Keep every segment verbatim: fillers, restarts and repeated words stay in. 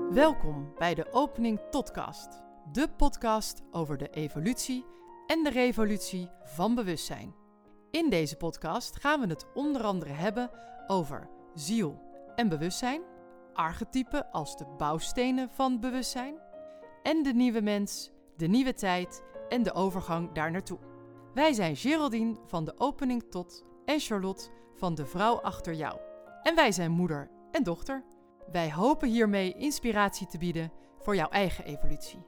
Welkom bij de Opening Totcast, de podcast over de evolutie en de revolutie van bewustzijn. In deze podcast gaan we het onder andere hebben over ziel en bewustzijn, archetypen als de bouwstenen van bewustzijn en de nieuwe mens, de nieuwe tijd en de overgang daar naartoe. Wij zijn Geraldine van de Opening Tot en Charlotte van de Vrouw Achter Jou. En wij zijn moeder en dochter. Wij hopen hiermee inspiratie te bieden voor jouw eigen evolutie.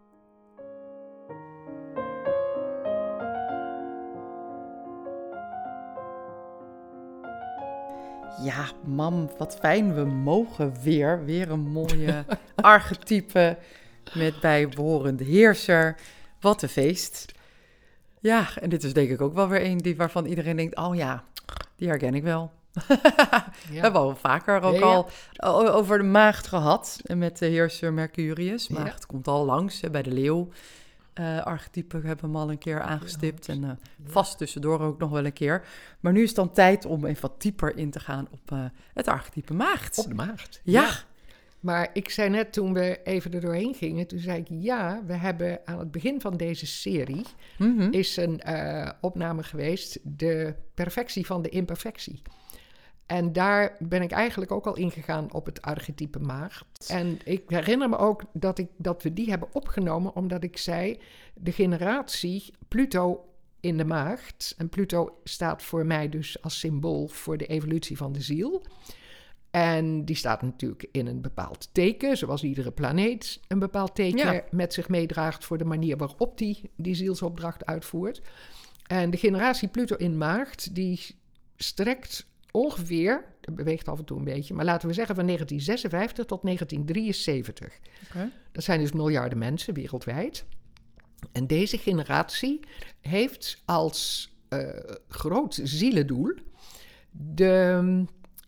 Ja, mam, wat fijn. We mogen weer. Weer een mooie archetype met bijbehorende heerser. Wat een feest. Ja, en dit is denk ik ook wel weer een die waarvan iedereen denkt, oh ja, die herken ik wel. Ja. We hebben al vaker ook ja, ja. al over de maagd gehad met de heerser Mercurius. Maagd ja. komt al langs hè, bij de leeuw. Uh, archetype hebben we hem al een keer aangestipt. En uh, vast tussendoor ook nog wel een keer. Maar nu is het dan tijd om even wat dieper in te gaan op uh, het archetype maagd. Op de maagd. Ja. ja. Maar ik zei net toen we even er doorheen gingen, toen zei ik ja, we hebben aan het begin van deze serie mm-hmm. is een uh, opname geweest, de perfectie van de imperfectie. En daar ben ik eigenlijk ook al ingegaan op het archetype maagd. En ik herinner me ook dat, ik, dat we die hebben opgenomen omdat ik zei, de generatie Pluto in de maagd, en Pluto staat voor mij dus als symbool voor de evolutie van de ziel. En die staat natuurlijk in een bepaald teken, zoals iedere planeet een bepaald teken ja. met zich meedraagt voor de manier waarop die die zielsopdracht uitvoert. En de generatie Pluto in maagd, die strekt ongeveer, dat beweegt af en toe een beetje, maar laten we zeggen van negentien zesenvijftig tot negentien drieënzeventig. Okay. Dat zijn dus miljarden mensen wereldwijd. En deze generatie heeft als uh, groot zielendoel de...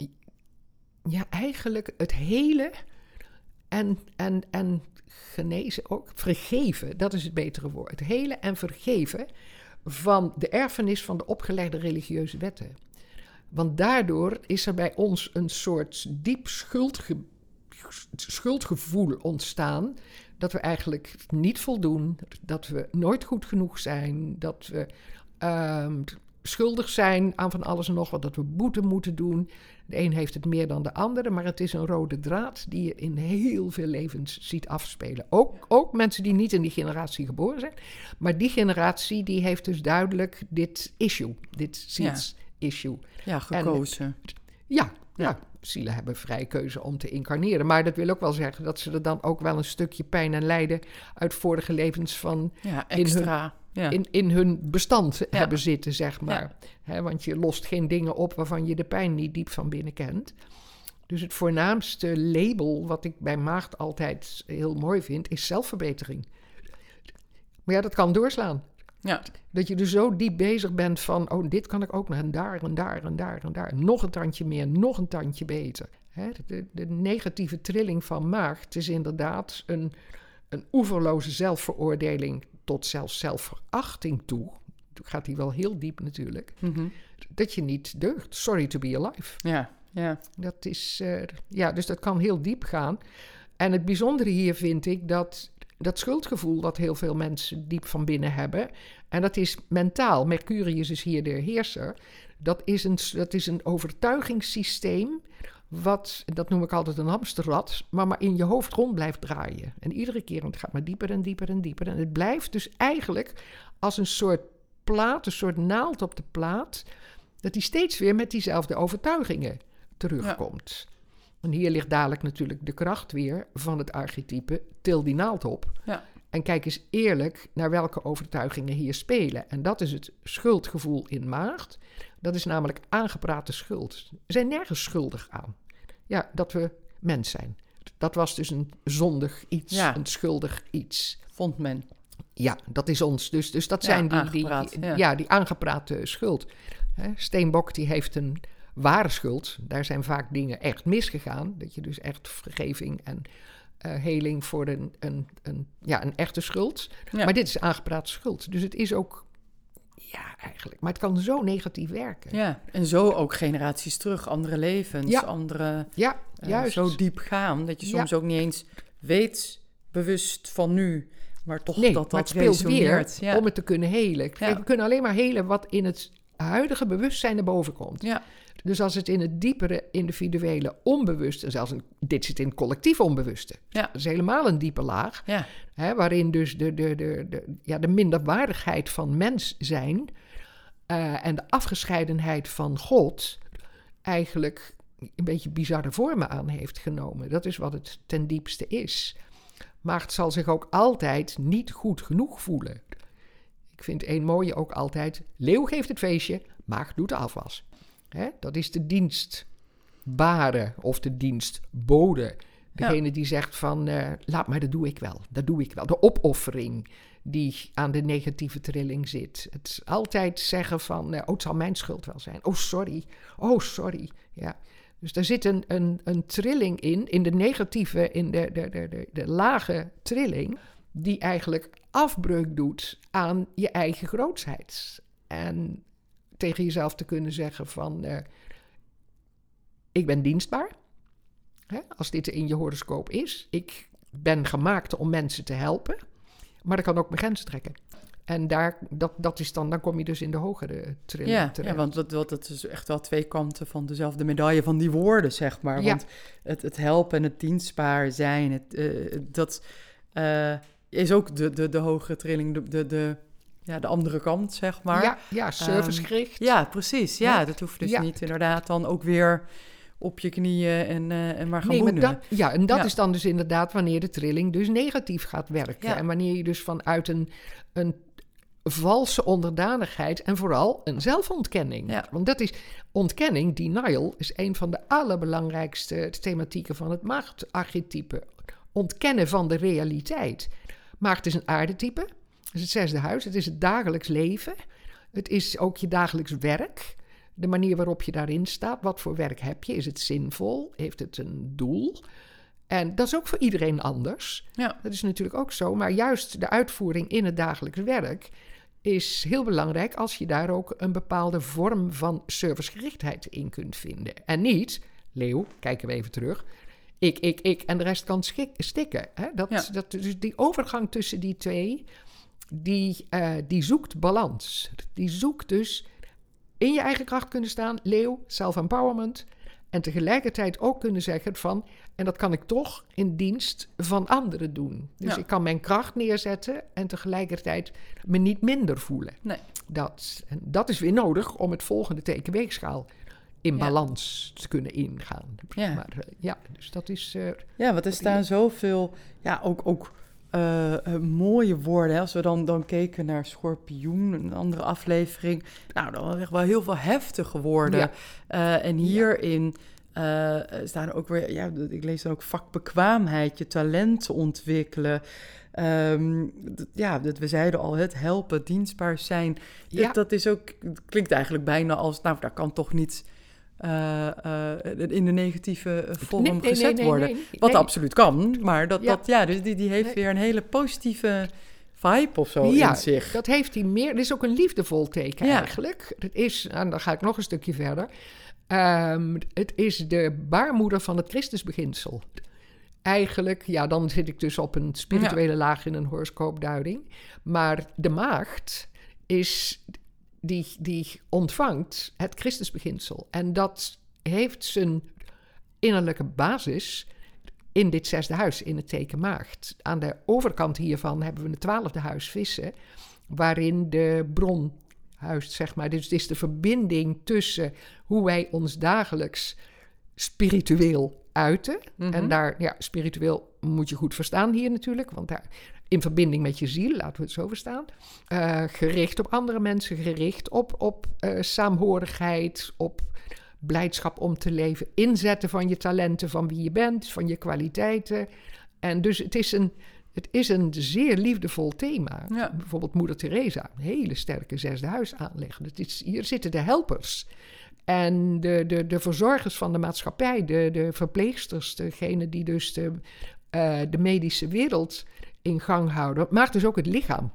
Ja, eigenlijk het hele en, en, en genezen ook, vergeven, dat is het betere woord. Het hele en vergeven van de erfenis van de opgelegde religieuze wetten. Want daardoor is er bij ons een soort diep schuldge, schuldgevoel ontstaan, dat we eigenlijk niet voldoen, dat we nooit goed genoeg zijn, dat we uh, schuldig zijn aan van alles en nog wat, dat we boete moeten doen. De een heeft het meer dan de andere, maar het is een rode draad die je in heel veel levens ziet afspelen. Ook, ook mensen die niet in die generatie geboren zijn. Maar die generatie die heeft dus duidelijk dit issue, dit ziels-issue. Ja, ja, gekozen. En, ja, ja, ja, zielen hebben vrije keuze om te incarneren. Maar dat wil ook wel zeggen dat ze er dan ook wel een stukje pijn en lijden uit vorige levens van ja, extra. In hun, Ja. In, in hun bestand ja. hebben zitten, zeg maar. Ja. He, want je lost geen dingen op waarvan je de pijn niet diep van binnen kent. Dus het voornaamste label wat ik bij maagd altijd heel mooi vind, is zelfverbetering. Maar ja, dat kan doorslaan. Ja. Dat je er zo diep bezig bent van, oh, dit kan ik ook nog en daar en daar en daar en daar. Nog een tandje meer, nog een tandje beter. He, de, de negatieve trilling van maagd is inderdaad een, een oeverloze zelfveroordeling tot zelfs zelfverachting toe, gaat die wel heel diep natuurlijk, mm-hmm. dat je niet deugt. Sorry to be alive. Ja, ja. Dat is, uh, ja, dus dat kan heel diep gaan. En het bijzondere hier vind ik dat dat schuldgevoel dat heel veel mensen diep van binnen hebben, en dat is mentaal. Mercurius is hier de heerser. Dat is een, dat is een overtuigingssysteem wat, dat noem ik altijd een hamsterrad, maar maar in je hoofd rond blijft draaien. En iedere keer, en het gaat maar dieper en dieper en dieper. En het blijft dus eigenlijk als een soort plaat, een soort naald op de plaat, dat die steeds weer met diezelfde overtuigingen terugkomt. Ja. En hier ligt dadelijk natuurlijk de kracht weer van het archetype, til die naald op. Ja. En kijk eens eerlijk naar welke overtuigingen hier spelen. En dat is het schuldgevoel in maagd. Dat is namelijk aangeprate schuld. We zijn nergens schuldig aan. Ja, dat we mens zijn. Dat was dus een zondig iets, ja. een schuldig iets. Vond men. Ja, dat is ons. Dus, dus dat zijn ja, die, die, die, ja. ja, die aangeprate schuld. He, Steenbok die heeft een ware schuld. Daar zijn vaak dingen echt misgegaan. Dat je dus echt vergeving en uh, heling voor een, een, een, ja, een echte schuld. Ja. Maar dit is aangeprate schuld. Dus het is ook... Ja, eigenlijk. Maar het kan zo negatief werken. Ja, en zo ook generaties terug. Andere levens, ja. andere... Ja, uh, juist. Zo diep gaan, dat je soms ja. ook niet eens weet bewust van nu, maar toch nee, dat maar dat het speelt resoneert. weer Ja. om het te kunnen helen. Ja. We kunnen alleen maar helen wat in het huidige bewustzijn naar boven komt. Ja. Dus als het in het diepere individuele onbewuste, en zelfs een, dit zit in het collectief onbewuste. Ja. Dat is helemaal een diepe laag. Ja. Hè, waarin dus de, de, de, de, ja, de minderwaardigheid van mens zijn uh, en de afgescheidenheid van God eigenlijk een beetje bizarre vormen aan heeft genomen. Dat is wat het ten diepste is. Maar het zal zich ook altijd niet goed genoeg voelen. Ik vind één mooie ook altijd: leeuw geeft het feestje, maag doet de afwas. Hè? Dat is de dienstbare of de dienstbode. Degene ja. die zegt van, uh, laat maar, dat doe ik wel. Dat doe ik wel. De opoffering die aan de negatieve trilling zit. Het altijd zeggen van, uh, oh, het zal mijn schuld wel zijn. Oh, sorry. Oh, sorry. Ja. Dus daar zit een, een, een trilling in, in de negatieve, in de, de, de, de, de lage trilling, die eigenlijk afbreuk doet aan je eigen grootsheid. En tegen jezelf te kunnen zeggen van, uh, ik ben dienstbaar. Hè, als dit in je horoscoop is. Ik ben gemaakt om mensen te helpen. Maar ik kan ook mijn grenzen trekken. En daar, dat, dat is dan, dan kom je dus in de hogere trilling ja, terecht. Ja, want dat, dat, dat is echt wel twee kanten van dezelfde medaille van die woorden, zeg maar. Ja. Want het, het helpen en het dienstbaar zijn, het, uh, dat uh, is ook de, de, de hogere trilling, de, de, de, ja, de andere kant, zeg maar. Ja, ja servicegericht. Um, ja, precies. Ja, ja. dat hoeft dus ja. niet inderdaad dan ook weer op je knieën en, uh, en maar gaan nee, boenen. Maar dat, ja, en dat ja. is dan dus inderdaad wanneer de trilling dus negatief gaat werken. Ja. En wanneer je dus vanuit een, een valse onderdanigheid en vooral een zelfontkenning. Ja. Want dat is ontkenning, denial, is een van de allerbelangrijkste thematieken van het maagdarchetype. Ontkennen van de realiteit. Maagd is een aardetype, het is het zesde huis, het is het dagelijks leven. Het is ook je dagelijks werk. De manier waarop je daarin staat. Wat voor werk heb je? Is het zinvol? Heeft het een doel? En dat is ook voor iedereen anders. Ja. Dat is natuurlijk ook zo. Maar juist de uitvoering in het dagelijks werk is heel belangrijk als je daar ook een bepaalde vorm van servicegerichtheid in kunt vinden. En niet, leeuw, kijken we even terug, ik, ik, ik en de rest kan schik, stikken. Hè? Dat, Ja. dat, dus die overgang tussen die twee, die, uh, die zoekt balans. Die zoekt dus in je eigen kracht kunnen staan, leeuw, self-empowerment. En tegelijkertijd ook kunnen zeggen van, en dat kan ik toch in dienst van anderen doen. Dus ja. ik kan mijn kracht neerzetten en tegelijkertijd me niet minder voelen. Nee. Dat, en dat is weer nodig om het volgende teken weegschaal in ja. balans te kunnen ingaan. Ja, maar, uh, ja dus dat is... Uh, ja, want er staan zoveel, ja, ook... ook Uh, uh, mooie woorden. Hè? Als we dan, dan keken naar Schorpioen, een andere aflevering. Nou, dan waren echt wel heel veel heftige woorden. Ja. Uh, en hierin uh, staan ook weer... Ja, ik lees dan ook vakbekwaamheid, je talenten ontwikkelen. Um, d- ja, dat we zeiden al, het helpen, dienstbaar zijn. Ja. Dat, dat is ook... Het klinkt eigenlijk bijna als... Nou, daar kan toch niet... Uh, uh, in de negatieve vorm nee, nee, gezet nee, nee, worden. nee, nee. Wat absoluut kan, maar dat, ja. dat ja, dus die, die heeft nee. weer een hele positieve vibe of zo ja, in zich. Dat heeft hij meer. Dit is ook een liefdevol teken ja. eigenlijk. Het is, en dan ga ik nog een stukje verder. Um, het is de baarmoeder van het Christusbeginsel. Eigenlijk, ja, dan zit ik dus op een spirituele ja. laag in een horoscoopduiding. Maar de maagd is... Die, die ontvangt het Christusbeginsel. En dat heeft zijn innerlijke basis in dit zesde huis, in het teken maagd. Aan de overkant hiervan hebben we het twaalfde huis vissen, waarin de bron huist, zeg maar. Dus het is de verbinding tussen hoe wij ons dagelijks spiritueel uiten. Mm-hmm. En daar, ja, spiritueel moet je goed verstaan hier natuurlijk, want daar... in verbinding met je ziel, laten we het zo verstaan. Uh, gericht op andere mensen, gericht op, op uh, saamhorigheid, op blijdschap om te leven. Inzetten van je talenten, van wie je bent, van je kwaliteiten. En dus het is een, het is een zeer liefdevol thema. Ja. Bijvoorbeeld Moeder Teresa, een hele sterke zesde huis aanleggen. Het is, hier zitten de helpers. En de, de, de verzorgers van de maatschappij, de, de verpleegsters, degene die dus de, uh, de medische wereld... in gang houden, maar dus ook het lichaam.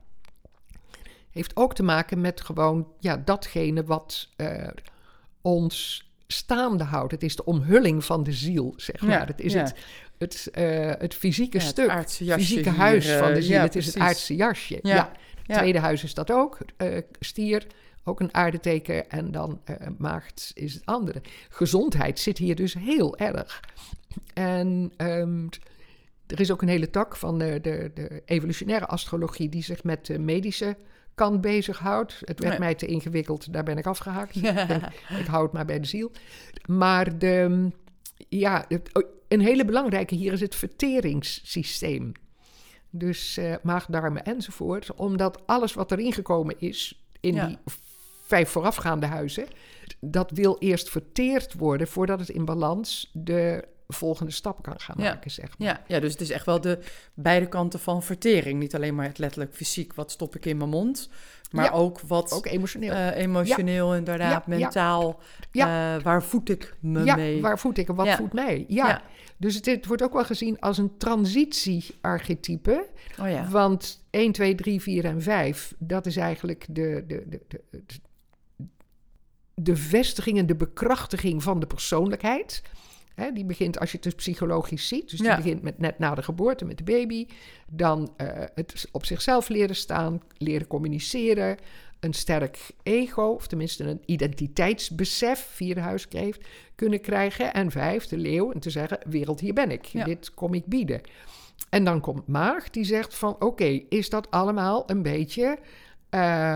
Heeft ook te maken met gewoon ja, datgene wat uh, ons staande houdt. Het is de omhulling van de ziel, zeg maar. Ja, het is ja. het, het, uh, het fysieke ja, het stuk, aardse het fysieke hier, huis uh, van de ziel. Ja, het is precies. het aardse jasje. Ja. Ja. Het Ja. tweede huis is dat ook. Uh, stier, ook een aardeteken. En dan uh, maagd is het andere. Gezondheid zit hier dus heel erg. En um, er is ook een hele tak van de, de, de evolutionaire astrologie die zich met de medische kant bezighoudt. Het werd ja. mij te ingewikkeld, daar ben ik afgehaakt. Ja. Ik, denk, ik hou het maar bij de ziel. Maar de, ja, het, een hele belangrijke hier is het verteringssysteem. Dus uh, maag, darmen enzovoort. Omdat alles wat erin gekomen is in ja. die vijf voorafgaande huizen, dat wil eerst verteerd worden voordat het in balans de volgende stap kan gaan ja. maken, zeg maar. Ja. ja, dus het is echt wel de beide kanten van vertering. Niet alleen maar het letterlijk fysiek, wat stop ik in mijn mond, maar ja. ook wat... Ook emotioneel. Uh, emotioneel, ja. inderdaad, ja. mentaal. Ja. Uh, waar voed ik me ja, mee? Ja, waar voed ik en wat ja. voedt mij? Ja, ja. Dus het, het wordt ook wel gezien als een transitie-archetype. Oh ja. Want één, twee, drie, vier en vijf, dat is eigenlijk de... de, de, de, de de vestiging en de bekrachtiging van de persoonlijkheid. He, die begint, als je het dus psychologisch ziet, dus die ja. begint met net na de geboorte met de baby. Dan uh, het op zichzelf leren staan, leren communiceren, een sterk ego, of tenminste een identiteitsbesef, vierde huiskreeft, kunnen krijgen. En vijf, de leeuw, en te zeggen, wereld, hier ben ik, ja. dit kom ik bieden. En dan komt maag, die zegt van, oké, okay, is dat allemaal een beetje... Uh,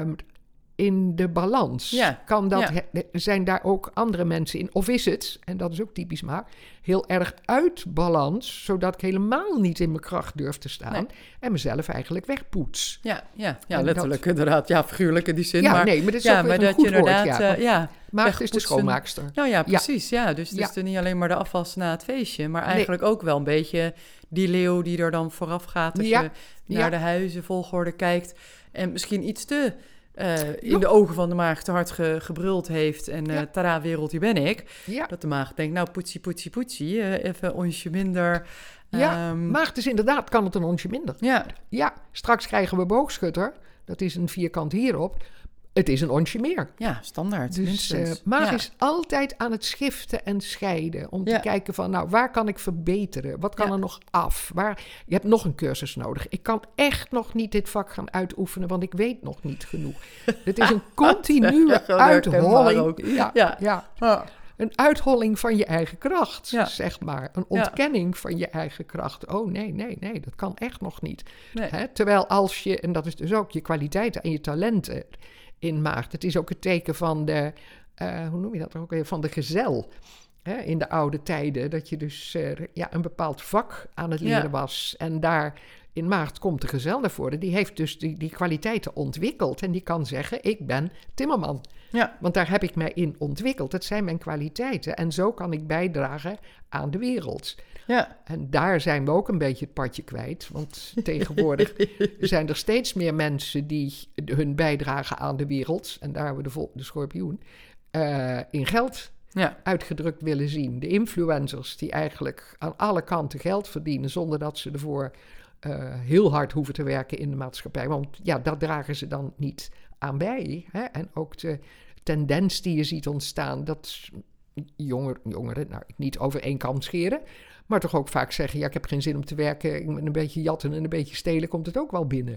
in de balans. Ja, kan dat, ja. he, zijn daar ook andere mensen in? Of is het, en dat is ook typisch maar, heel erg uit balans, zodat ik helemaal niet in mijn kracht durf te staan nee. en mezelf eigenlijk wegpoets. Ja, ja, ja letterlijk dat, inderdaad. Ja, figuurlijk in die zin. Ja, maar, nee, maar dat is ja, ook maar een dat goed je inderdaad, woord. Ja. Uh, ja, maar het is de schoonmaakster. Nou ja, precies. Ja. Ja, dus het ja. is er niet alleen maar de afwas na het feestje, maar eigenlijk nee. ook wel een beetje die leeuw die er dan vooraf gaat als ja. je naar ja. de huizenvolgorde kijkt en misschien iets te... Uh, in ja. de ogen van de maag te hard ge, gebruld heeft en uh, ja. tada, wereld, hier ben ik. Ja. Dat de maag denkt, nou, poetsie, poetsie, poetsie, uh, even onsje minder. Ja, um, maag dus inderdaad kan het een onsje minder. Ja. Ja, straks krijgen we boogschutter, dat is een vierkant hierop. Het is een onsje meer. Ja, standaard. Dus uh, maag ja. is altijd aan het schiften en scheiden. Om ja. te kijken van, nou, waar kan ik verbeteren? Wat kan ja. er nog af? Waar, je hebt nog een cursus nodig. Ik kan echt nog niet dit vak gaan uitoefenen, want ik weet nog niet genoeg. Het is een continue ja, uitholling. Ja, ja. ja. ja. Een uitholling van je eigen kracht, ja. zeg maar. Een ontkenning ja. van je eigen kracht. Oh, nee, nee, nee, dat kan echt nog niet. Nee. Hè? Terwijl als je, en dat is dus ook je kwaliteiten en je talenten... in maagd. Het is ook het teken van de, uh, hoe noem je dat ook weer, van de gezel. Hè, in de oude tijden, dat je dus uh, ja, een bepaald vak aan het leren ja. was. En daar in maagd komt de gezel naar voren. Die heeft dus die, die kwaliteiten ontwikkeld. En die kan zeggen, ik ben timmerman. Ja. Want daar heb ik mij in ontwikkeld. Dat zijn mijn kwaliteiten. En zo kan ik bijdragen aan de wereld. Ja. En daar zijn we ook een beetje het padje kwijt. Want tegenwoordig zijn er steeds meer mensen die hun bijdrage aan de wereld... en daar hebben we de, vol- de schorpioen, uh, in geld ja. uitgedrukt willen zien. De influencers die eigenlijk aan alle kanten geld verdienen... zonder dat ze ervoor uh, heel hard hoeven te werken in de maatschappij. Want ja, dat dragen ze dan niet aan bij. Hè? En ook de tendens die je ziet ontstaan... dat jonger, jongeren, nou niet over één kam scheren... maar toch ook vaak zeggen, ja, ik heb geen zin om te werken... met een beetje jatten en een beetje stelen komt het ook wel binnen.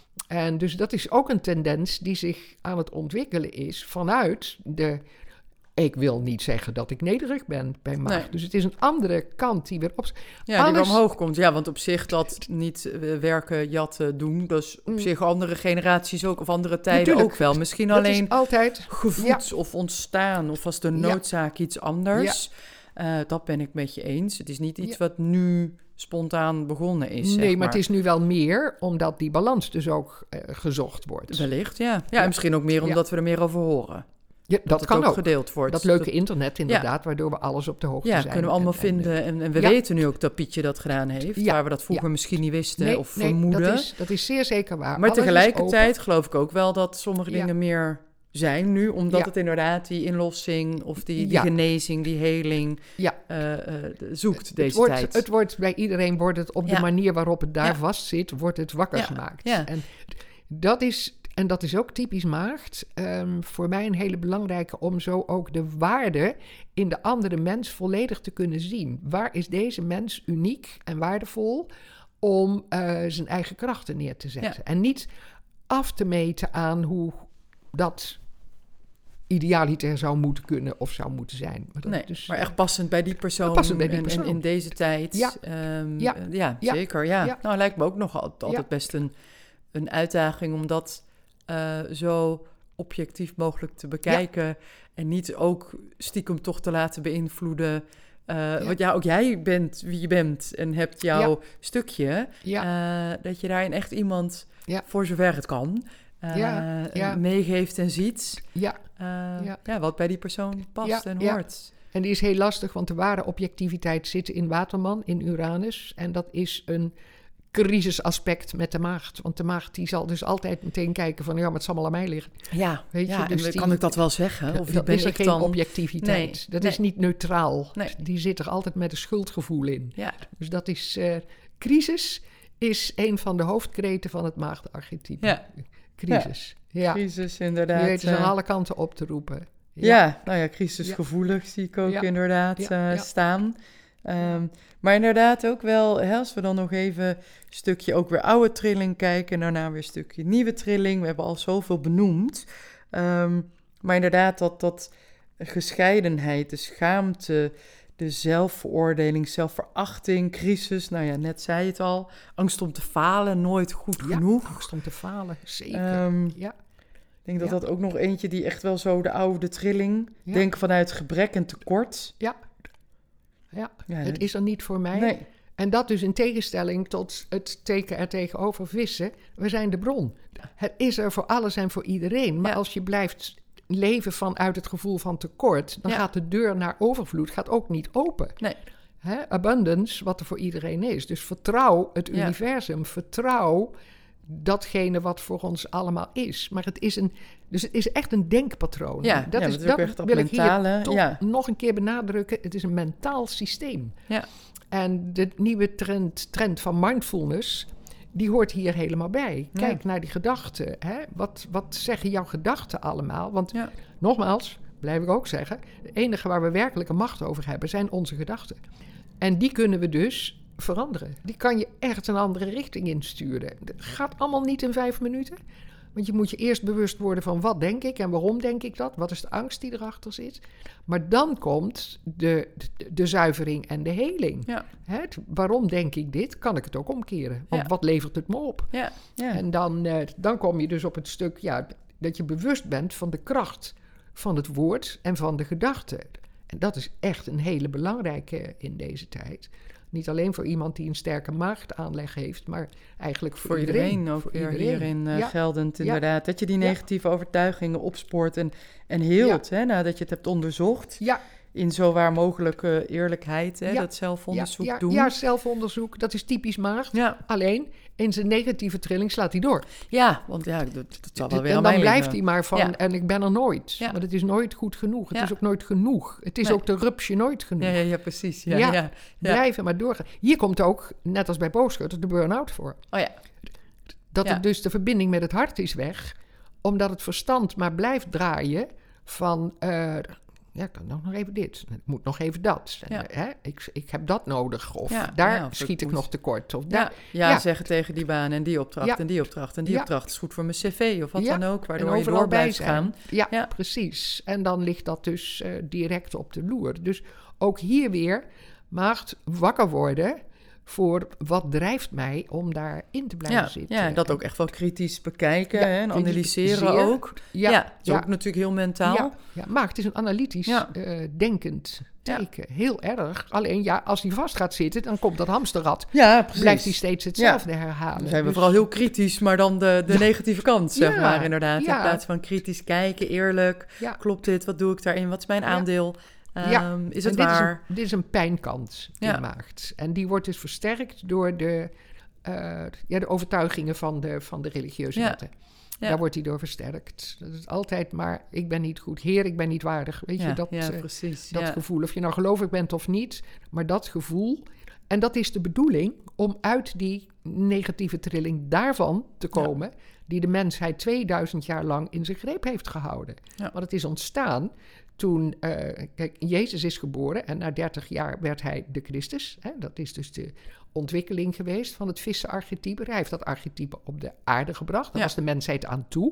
En dus dat is ook een tendens die zich aan het ontwikkelen is... vanuit de... Ik wil niet zeggen dat ik nederig ben bij maag. Nee. Dus het is een andere kant die weer op... Ja, Alles... die weer omhoog komt. Ja, want op zich dat niet uh, werken, jatten, doen... dus op mm. zich andere generaties ook, of andere tijden Natuurlijk. ook wel. Misschien dat alleen altijd gevoed ja. of ontstaan... of was de noodzaak ja. iets anders... Ja. Uh, dat ben ik met je eens. Het is niet iets ja. wat nu spontaan begonnen is. Nee, zeg maar. maar het is nu wel meer, omdat die balans dus ook uh, gezocht wordt. Wellicht, ja. Ja, ja. En misschien ook meer omdat ja. we er meer over horen. Ja, dat, dat kan ook. gedeeld wordt. Dat leuke dat... internet inderdaad, ja. waardoor we alles op de hoogte ja, zijn. Ja, kunnen we allemaal en, vinden. En, en we ja. weten nu ook dat Pietje dat gedaan heeft. Ja. Waar we dat vroeger ja. misschien niet wisten nee, of nee, vermoeden. Dat is, dat is zeer zeker waar. Maar alles tegelijkertijd geloof ik ook wel dat sommige ja. dingen meer... zijn nu, omdat ja. het inderdaad die inlossing of die, die ja. genezing, die heling ja. uh, uh, zoekt het deze wordt, tijd. Het wordt bij iedereen, wordt het op ja. de manier waarop het daar ja. vast zit, wordt het wakker ja. gemaakt. Ja. En dat is en dat is ook typisch maagd, um, voor mij een hele belangrijke om zo ook de waarde in de andere mens volledig te kunnen zien. Waar is deze mens uniek en waardevol om uh, zijn eigen krachten neer te zetten? Ja. En niet af te meten aan hoe dat idealiter zou moeten kunnen of zou moeten zijn. Maar, dat nee, dus, maar echt passend bij die persoon, passend bij die persoon. En, en in deze tijd. Ja, um, ja. ja, ja zeker. Ja. Ja. Nou, lijkt me ook nog altijd, altijd ja. best een, een uitdaging om dat uh, zo objectief mogelijk te bekijken. Ja. En niet ook stiekem toch te laten beïnvloeden. Uh, ja. Want ja, ook jij bent wie je bent en hebt jouw ja. stukje. Ja. Uh, dat je daarin echt iemand, ja. voor zover het kan, uh, ja. Ja. meegeeft en ziet. Ja. Uh, ja. ja, wat bij die persoon past ja. en hoort. Ja. En die is heel lastig, want de ware objectiviteit zit in Waterman, in Uranus. En dat is een crisisaspect met de maagd. Want de maagd die zal dus altijd meteen kijken van, ja, maar het zal allemaal aan mij liggen. Ja, weet ja, je? Dus en die, kan ik dat wel zeggen? Of wie dat ben is er ik geen dan? objectiviteit. Nee, dat nee. is niet neutraal. Nee. Die zit er altijd met een schuldgevoel in. Ja. Dus dat is, uh, crisis is een van de hoofdkreten van het maagdarchetype. Ja. Crisis. Ja. Ja. Crisis, inderdaad. Die weten ze aan alle kanten op te roepen. Ja, ja nou ja, crisisgevoelig ja. zie ik ook ja. inderdaad ja. Uh, ja. staan. Um, maar inderdaad ook wel, hè, als we dan nog even een stukje ook weer oude trilling kijken, daarna weer een stukje nieuwe trilling. We hebben al zoveel benoemd. Um, maar inderdaad dat, dat gescheidenheid, de schaamte, de zelfveroordeling, zelfverachting, crisis. Nou ja, net zei je het al. Angst om te falen, nooit goed ja, genoeg. Angst om te falen, zeker. Um, ja. Ik denk dat ja. dat ook nog eentje die echt wel zo de oude trilling, ja. denken vanuit gebrek en tekort. Ja. Ja, ja, het is er niet voor mij. Nee. En dat dus in tegenstelling tot het teken er tegenover vissen. We zijn de bron. Het is er voor alles en voor iedereen. Maar ja. als je blijft leven vanuit het gevoel van tekort, dan ja. gaat de deur naar overvloed gaat ook niet open. Nee. Hè? Abundance, wat er voor iedereen is. Dus vertrouw het ja. universum. Vertrouw datgene wat voor ons allemaal is. Maar het is een, dus het is echt een denkpatroon. Ja, dat ja, is, dat dat echt wil mentale, ik hier toch ja. nog een keer benadrukken. Het is een mentaal systeem. Ja. En de nieuwe trend, trend van mindfulness, die hoort hier helemaal bij. Kijk ja. naar die gedachten. Hè? Wat, wat zeggen jouw gedachten allemaal? Want ja. nogmaals, blijf ik ook zeggen, het enige waar we werkelijke macht over hebben, zijn onze gedachten. En die kunnen we dus veranderen. Die kan je echt een andere richting insturen. Dat gaat allemaal niet in vijf minuten. Want je moet je eerst bewust worden van wat denk ik en waarom denk ik dat? Wat is de angst die erachter zit? Maar dan komt de, de, de zuivering en de heling. Ja. Het, waarom denk ik dit? Kan ik het ook omkeren? Want ja. wat levert het me op? Ja. Ja. En dan, uh, dan kom je dus op het stuk ja, dat je bewust bent van de kracht van het woord en van de gedachte. En dat is echt een hele belangrijke in deze tijd. Niet alleen voor iemand die een sterke maagdaanleg heeft, maar eigenlijk voor, voor iedereen. iedereen ook voor weer iedereen. hierin uh, ja. geldend inderdaad. Ja. Dat je die negatieve ja. overtuigingen opspoort en, en heelt, ja. hè, nadat je het hebt onderzocht. Ja. In zo waar mogelijke eerlijkheid, hè, ja. dat zelfonderzoek ja. Ja. doen. Ja, zelfonderzoek, dat is typisch maagd. Ja. Alleen, in zijn negatieve trilling slaat hij door. Ja, want ja, dat, dat zal wel weer en aan dan mij blijft liggen. hij maar van, ja. en ik ben er nooit. Ja. Maar het is nooit goed genoeg. Het ja. is ook nooit genoeg. Het is nee. ook de rupsje nooit genoeg. Ja, ja, ja precies. Ja, ja. Ja. Ja. Blijven maar doorgaan. Hier komt ook, net als bij boogschutters, de burn-out voor. Oh ja. Dat ja. het dus de verbinding met het hart is weg, omdat het verstand maar blijft draaien van, uh, ja, ik kan nog even dit, ik moet nog even dat. En, ja. hè, ik, ik heb dat nodig, of ja, daar ja, of schiet ik moet... nog tekort. Of ja, daar, ja, ja, zeggen tegen die baan en die opdracht ja. en die opdracht en die ja. opdracht is goed voor mijn cv of wat ja. dan ook, waardoor en je door blijft zijn. gaan. Ja, ja, precies. En dan ligt dat dus uh, direct op de loer. Dus ook hier weer maagd wakker worden voor wat drijft mij om daarin te blijven ja, zitten. Ja, dat ook echt wel kritisch bekijken ja, hè, en analyseren zeer, ook. Ja, ja, dat is ja. ook natuurlijk heel mentaal. Ja, ja, maagd is een analytisch ja. uh, denkend teken. Ja. Heel erg. Alleen ja, als die vast gaat zitten, dan komt dat hamsterrad. Ja, precies. Blijft hij steeds hetzelfde ja. herhalen. Dan zijn we dus... vooral heel kritisch, maar dan de, de ja. negatieve kant, zeg ja. maar inderdaad. Ja. In plaats van kritisch kijken, eerlijk. Ja. Klopt dit? Wat doe ik daarin? Wat is mijn aandeel? Um, ja, is het dit waar? Is een, dit is een pijnkant die ja. maakt. En die wordt dus versterkt door de, uh, ja, de overtuigingen van de, van de religieuze ja. wetten. Ja. Daar wordt hij door versterkt. Dat is altijd maar, ik ben niet goed. Heer, ik ben niet waardig. Weet ja, je, dat, ja, uh, precies, dat ja. gevoel. Of je nou gelovig bent of niet, maar dat gevoel. En dat is de bedoeling om uit die negatieve trilling daarvan te komen, ja. die de mensheid tweeduizend jaar lang in zijn greep heeft gehouden. Ja. Want het is ontstaan toen, uh, kijk, Jezus is geboren en na dertig jaar werd hij de Christus. Hè? Dat is dus de ontwikkeling geweest van het vissenarchetype. Hij heeft dat archetype op de aarde gebracht. Daar ja. was de mensheid aan toe.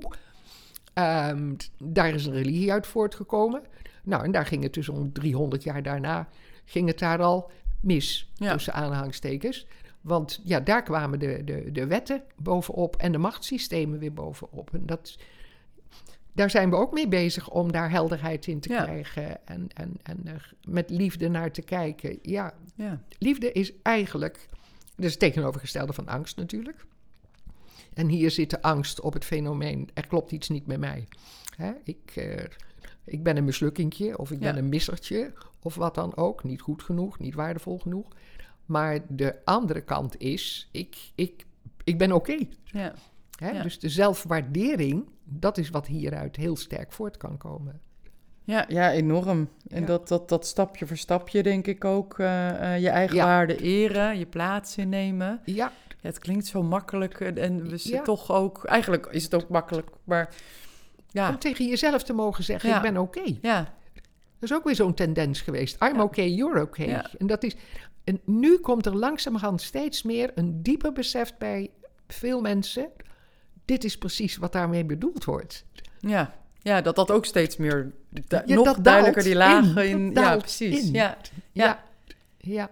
Um, daar is een religie uit voortgekomen. Nou, en daar ging het dus om driehonderd jaar daarna, ging het daar al mis, ja. tussen aanhalingstekens. Want ja, daar kwamen de, de, de wetten bovenop en de machtssystemen weer bovenop. En dat, daar zijn we ook mee bezig om daar helderheid in te ja. krijgen en, en, en er met liefde naar te kijken. Ja, ja. Liefde is eigenlijk, dat is het tegenovergestelde van angst natuurlijk. En hier zit de angst op het fenomeen, er klopt iets niet met mij. Hè? Ik, uh, ik ben een mislukkingje of ik ja. ben een missertje of wat dan ook. Niet goed genoeg, niet waardevol genoeg. Maar de andere kant is, ik, ik, ik ben oké. Okay. Ja. Ja. Dus de zelfwaardering, dat is wat hieruit heel sterk voort kan komen. Ja, ja enorm. En ja. Dat, dat, dat stapje voor stapje denk ik ook uh, uh, je eigen ja. waarde eren, je plaats innemen. Ja. Ja, het klinkt zo makkelijk en we ja. toch ook, eigenlijk is het ook makkelijk, maar ja. Om tegen jezelf te mogen zeggen, ja. ik ben oké. Okay. Ja. Dat is ook weer zo'n tendens geweest. I'm ja. okay, you're okay. Ja. En dat is, en nu komt er langzamerhand steeds meer een dieper besef bij veel mensen. Dit is precies wat daarmee bedoeld wordt. Ja, ja dat dat ook steeds meer, du- ja, nog duidelijker die lagen in. in ja, precies. In. Ja. Ja. Ja.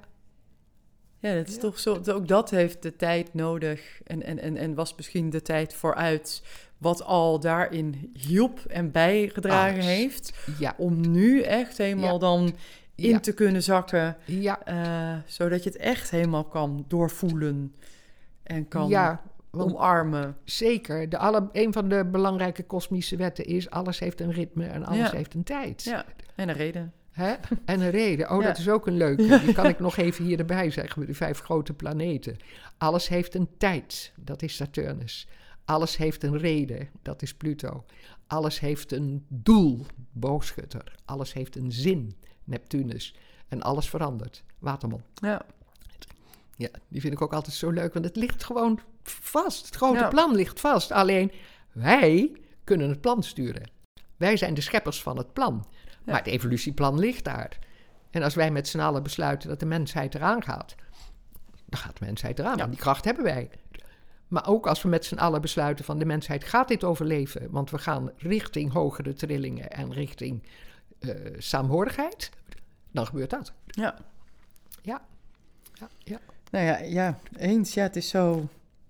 Ja, dat is ja. toch zo. Ook dat heeft de tijd nodig en, en, en, en was misschien de tijd vooruit wat al daarin hielp en bijgedragen Alles. heeft. Ja. Om nu echt helemaal ja. dan in ja. te kunnen zakken. Ja. Uh, zodat je het echt helemaal kan doorvoelen en kan ja, omarmen. Zeker. De alle, een van de belangrijke kosmische wetten is, alles heeft een ritme en alles ja. heeft een tijd. Ja, en een reden. Hè? En een reden. Oh, ja. dat is ook een leuke. Die kan ik nog even hier erbij zeggen. De vijf grote planeten. Alles heeft een tijd. Dat is Saturnus. Alles heeft een reden. Dat is Pluto. Alles heeft een doel. Boogschutter. Alles heeft een zin. Neptunus. En alles verandert. Waterman. Ja. Ja, die vind ik ook altijd zo leuk. Want het ligt gewoon vast. Het grote ja. plan ligt vast. Alleen wij kunnen het plan sturen. Wij zijn de scheppers van het plan. Ja. Maar het evolutieplan ligt daar. En als wij met z'n allen besluiten dat de mensheid eraan gaat, dan gaat de mensheid eraan. Ja. Want die kracht hebben wij. Maar ook als we met z'n allen besluiten van de mensheid gaat dit overleven, want we gaan richting hogere trillingen en richting uh, saamhorigheid, dan gebeurt dat. Ja. Ja. Ja, ja. Nou ja, ja, eens. Ja, het is zo,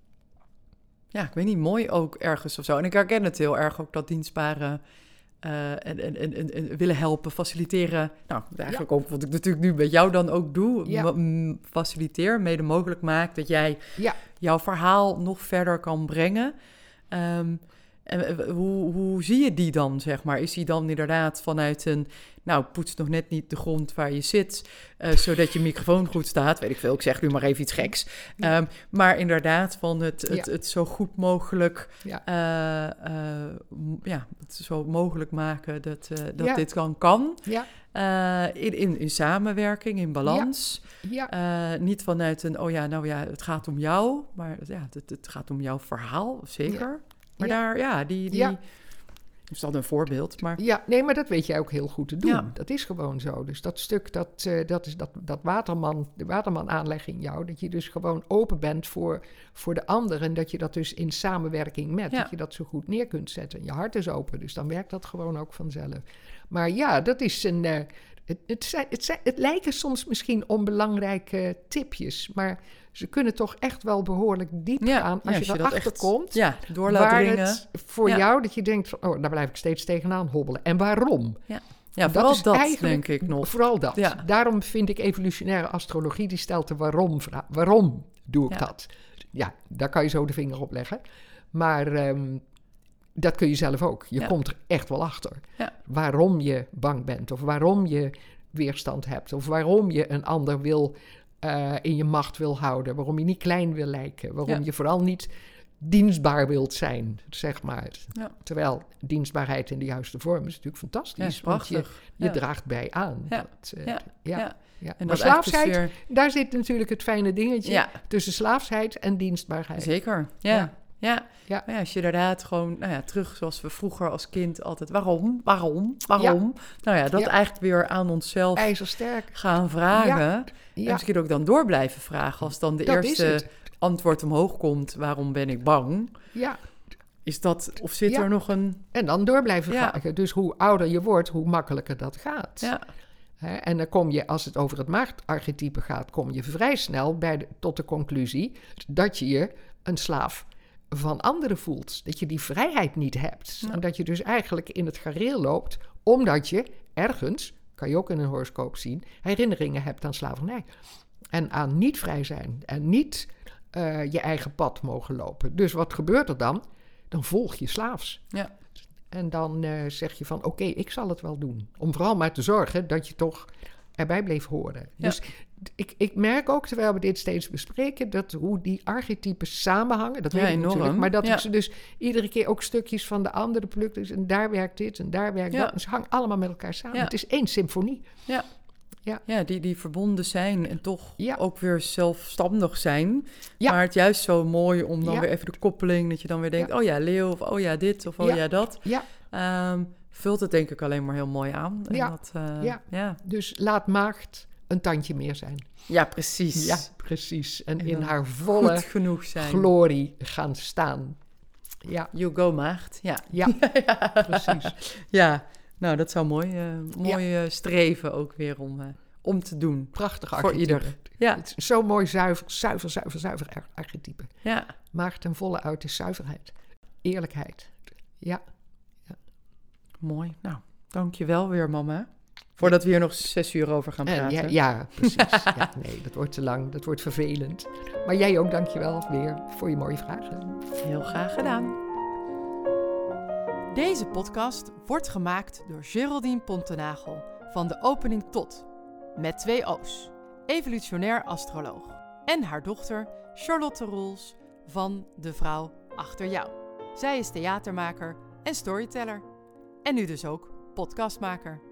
ja, ik weet niet, mooi ook ergens of zo. En ik herken het heel erg ook, dat dienstbare Uh, en, en, en, en willen helpen, faciliteren. Nou, eigenlijk ja. ook wat ik natuurlijk nu met jou dan ook doe. Ja. M- faciliteer, mede mogelijk maak dat jij ja. jouw verhaal nog verder kan brengen. Um, en uh, hoe, hoe zie je die dan, zeg maar? Is die dan inderdaad vanuit een, nou, poets nog net niet de grond waar je zit, uh, zodat je microfoon goed staat. Weet ik veel, ik zeg nu maar even iets geks. Ja. Um, maar inderdaad van het, het, ja. het zo goed mogelijk, ja, uh, uh, ja het zo mogelijk maken dat, uh, dat ja. dit dan kan. Ja. Uh, in, in, in samenwerking, in balans. Ja. Ja. Uh, niet vanuit een, oh ja, nou ja, het gaat om jou, maar ja, het, het gaat om jouw verhaal, zeker. Ja. Maar ja. daar, ja, die... die ja. is dat een voorbeeld, maar... Ja, nee, maar dat weet jij ook heel goed te doen. Ja. Dat is gewoon zo. Dus dat stuk, dat, uh, dat is dat, dat waterman, de waterman-aanleg in jou, dat je dus gewoon open bent voor, voor de ander en dat je dat dus in samenwerking met, ja. dat je dat zo goed neer kunt zetten. Je hart is open, dus dan werkt dat gewoon ook vanzelf. Maar ja, dat is een... Uh, het, het, zijn, het, zijn, het lijken soms misschien onbelangrijke tipjes, maar ze kunnen toch echt wel behoorlijk diep ja, gaan als, ja, als je erachter komt. Ja, door laat waar dringen. Het voor ja. jou dat je denkt van, oh, daar blijf ik steeds tegenaan hobbelen. En waarom? Ja, ja vooral dat, is dat denk ik nog. Vooral dat. Ja. Daarom vind ik evolutionaire astrologie, die stelt de waarom vraag. Waarom doe ik ja. dat? Ja, daar kan je zo de vinger op leggen. Maar um, dat kun je zelf ook. Je ja. komt er echt wel achter. Ja. Waarom je bang bent of waarom je weerstand hebt of waarom je een ander wil... Uh, in je macht wil houden, waarom je niet klein wil lijken, waarom ja. je vooral niet dienstbaar wilt zijn, zeg maar. Ja. Terwijl dienstbaarheid in de juiste vorm is natuurlijk fantastisch. Ja, want je, je ja. draagt bij aan. Ja. Dat, uh, Ja. ja. Ja. Ja. En maar dat eigenlijk slaafsheid, dus weer... daar zit natuurlijk het fijne dingetje Ja. tussen slaafsheid en dienstbaarheid. Zeker, ja. Ja. Ja. Ja. Maar ja, als je inderdaad gewoon, nou ja, terug zoals we vroeger als kind altijd, waarom, waarom, waarom? Nou ja, dat Ja. eigenlijk weer aan onszelf IJzersterk. gaan vragen. Ja. En Ja, misschien ook dan door blijven vragen. Als dan de dat is eerste het. antwoord omhoog komt, waarom ben ik bang? Ja, Is dat, of zit Ja. er nog een... en dan door blijven Ja. vragen. Dus hoe ouder je wordt, hoe makkelijker dat gaat. Ja, Hè, en dan kom je, als het over het maagdarchetype gaat, kom je vrij snel bij de, tot de conclusie dat je je een slaaf van anderen voelt. Dat je die vrijheid niet hebt. Ja. En dat je dus eigenlijk in het gareel loopt, omdat je ergens, kan je ook in een horoscoop zien, herinneringen hebt aan slavernij. En aan niet vrij zijn. En niet uh, je eigen pad mogen lopen. Dus wat gebeurt er dan? Dan volg je slaafs. ja, En dan uh, zeg je van, oké, okay, ik zal het wel doen. Om vooral maar te zorgen dat je toch erbij bleef horen. Ja. Dus ik, ik merk ook, terwijl we dit steeds bespreken, dat hoe die archetypes samenhangen, dat Ja, weet ik enorm. natuurlijk, maar dat Ja. ik ze dus iedere keer ook stukjes van de andere plukt. Dus, en daar werkt dit en daar werkt Ja. dat. En ze hangen allemaal met elkaar samen. Ja. Het is één symfonie. ja. Ja. Ja, die, die verbonden zijn en toch Ja. ook weer zelfstandig zijn. Ja. Maar het juist zo mooi om dan Ja. weer even de koppeling, dat je dan weer denkt, Ja. oh ja, leeuw, of oh ja, dit, of oh ja, Ja. dat. Ja, Ehm, vult het denk ik alleen maar heel mooi aan. En Ja. Dat, uh, Ja. ja. dus laat maagd een tandje meer zijn. Ja, precies. Ja, precies. En, En in dan haar volle Goed genoeg zijn. glorie gaan staan. Ja, You go, maagd. Ja. ja, precies. Ja, nou, dat zou mooi, uh, mooi uh, streven ook weer om, uh, om te doen. Prachtig Voor archetype. ieder. Ja. Het is zo mooi zuiver, zuiver, zuiver, zuiver ar- archetype. Ja. Maakt ten volle uit de zuiverheid. Eerlijkheid. Ja, Mooi. Nou, dankjewel weer, mama. Voordat we hier nog zes uur over gaan en praten. ja, ja, precies. Ja, nee, dat wordt te lang, dat wordt vervelend. Maar jij ook, dankjewel weer voor je mooie vragen. Heel graag gedaan. Deze podcast wordt gemaakt door Geraldine Pontenagel van De Opening Tot, met twee O's, evolutionair astroloog, en haar dochter Charlotte Roels van De Vrouw Achter Jou. Zij is theatermaker en storyteller. En nu dus ook podcastmaker.